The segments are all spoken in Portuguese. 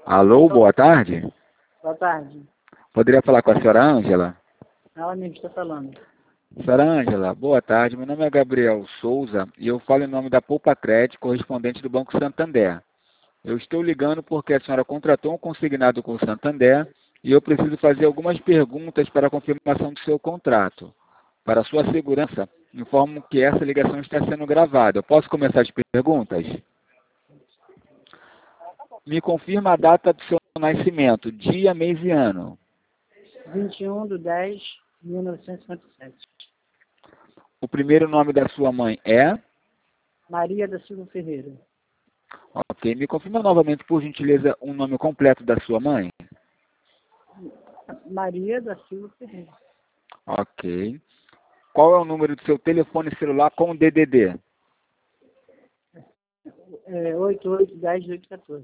Alô, boa tarde. Boa tarde. Poderia falar com a senhora Ângela? Ela mesmo está falando. Senhora Ângela, boa tarde. Meu nome é Gabriel Souza e eu falo em nome da Poupa Crédito, correspondente do Banco Santander. Eu estou ligando porque a senhora contratou um consignado com o Santander e eu preciso fazer algumas perguntas para a confirmação do seu contrato. Para sua segurança, informo que essa ligação está sendo gravada. Eu posso começar as perguntas? Me confirma a data do seu nascimento, dia, mês e ano. 21/10/1957. O primeiro nome da sua mãe é? Maria da Silva Ferreira. Ok. Me confirma novamente, por gentileza, o nome completo da sua mãe? Maria da Silva Ferreira. Ok. Qual é o número do seu telefone celular com DDD? 8810-814.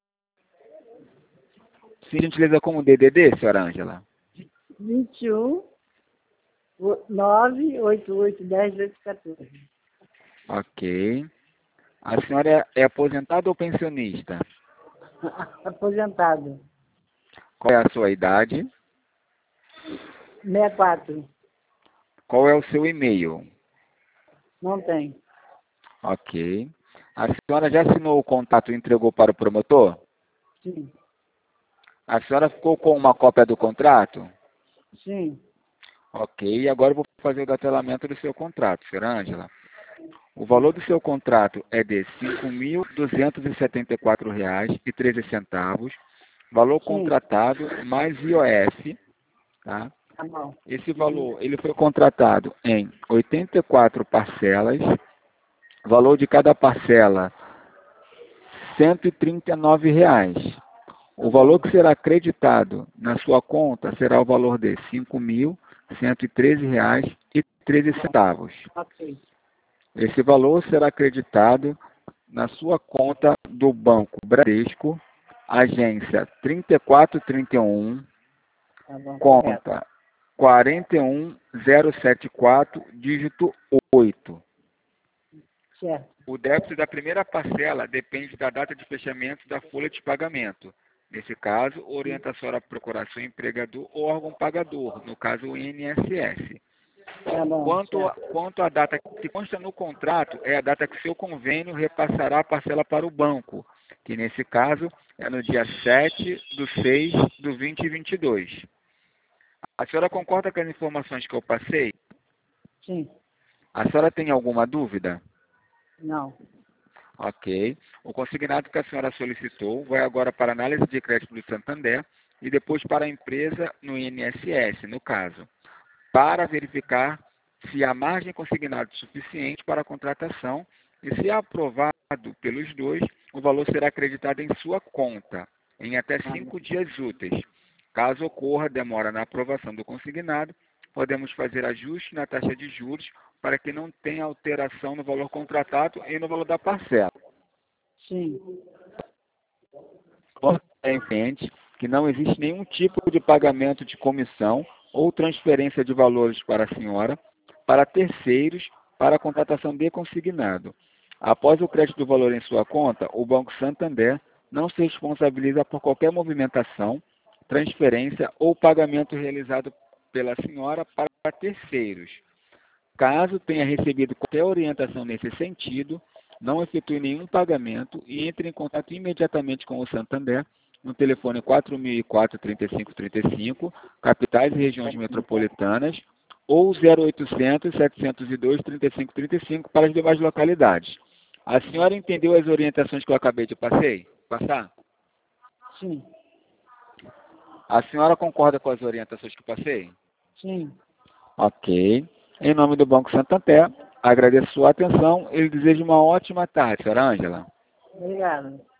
Se gentileza com o DDD, senhora Ângela? 21/98810-814. Ok. A senhora é aposentada ou pensionista? Aposentado. Qual é a sua idade? 64. Qual é o seu e-mail? Não tem. Ok. A senhora já assinou o contrato e entregou para o promotor? Sim. A senhora ficou com uma cópia do contrato? Sim. Ok. E agora eu vou fazer o detalhamento do seu contrato, senhora Ângela. O valor do seu contrato é de R$ 5.274,13. Valor Sim. contratado mais IOF, tá? Tá bom. Esse valor, ele foi contratado em 84 parcelas. Valor de cada parcela, R$ 139. O valor que será acreditado na sua conta será o valor de R$ 5.113,13. Ok. Esse valor será acreditado na sua conta do Banco Bradesco, agência 3431, Tá bom. Correto. conta 41074, dígito 8. Certo. O débito da primeira parcela depende da data de fechamento da folha de pagamento. Nesse caso, orienta a senhora a procurar seu empregador ou órgão pagador, no caso o INSS. Tá bom. Quanto à data que consta no contrato, é a data que seu convênio repassará a parcela para o banco, que nesse caso é no dia 7/6/2022. A senhora concorda com as informações que eu passei? Sim. A senhora tem alguma dúvida? Não. Ok. O consignado que a senhora solicitou vai agora para a análise de crédito do Santander e depois para a empresa no INSS, no caso, para verificar se há margem consignada suficiente para a contratação e, se aprovado pelos dois, o valor será acreditado em sua conta em até 5 dias úteis. Caso ocorra demora na aprovação do consignado, podemos fazer ajuste na taxa de juros para que não tenha alteração no valor contratado e no valor da parcela. Sim. É evidente que não existe nenhum tipo de pagamento de comissão ou transferência de valores para a senhora, para terceiros, para a contratação de consignado. Após o crédito do valor em sua conta, o Banco Santander não se responsabiliza por qualquer movimentação, transferência ou pagamento realizado pela senhora para terceiros. Caso tenha recebido qualquer orientação nesse sentido, não efetue nenhum pagamento e entre em contato imediatamente com o Santander no telefone 4004-3535, capitais e regiões metropolitanas, ou 0800-702-3535 para as demais localidades. A senhora entendeu as orientações que eu acabei de passar? Sim. A senhora concorda com as orientações que passei? Sim. Ok. Em nome do Banco Santander, agradeço sua atenção e lhe desejo uma ótima tarde, senhora Ângela. Obrigada.